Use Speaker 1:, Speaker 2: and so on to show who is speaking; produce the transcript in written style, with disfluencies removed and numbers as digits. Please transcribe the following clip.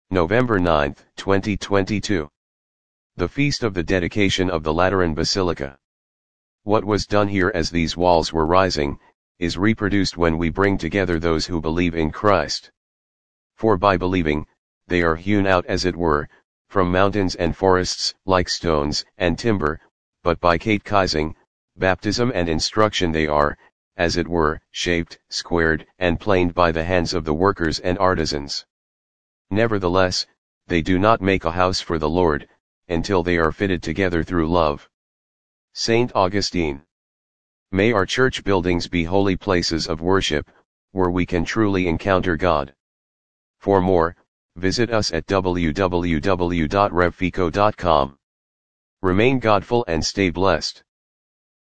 Speaker 1: November 9, 2022. The Feast of the Dedication of the Lateran Basilica. What was done here as these walls were rising, is reproduced when we bring together those who believe in Christ. For by believing, they are hewn out as it were, from mountains and forests, like stones and timber, but by catechizing, baptism and instruction they are, as it were, shaped, squared, and planed by the hands of the workers and artisans. Nevertheless, they do not make a house for the Lord, until they are fitted together through love. Saint Augustine. May our church buildings be holy places of worship, where we can truly encounter God. For more, visit us at www.revfico.com. Remain godful and stay blessed.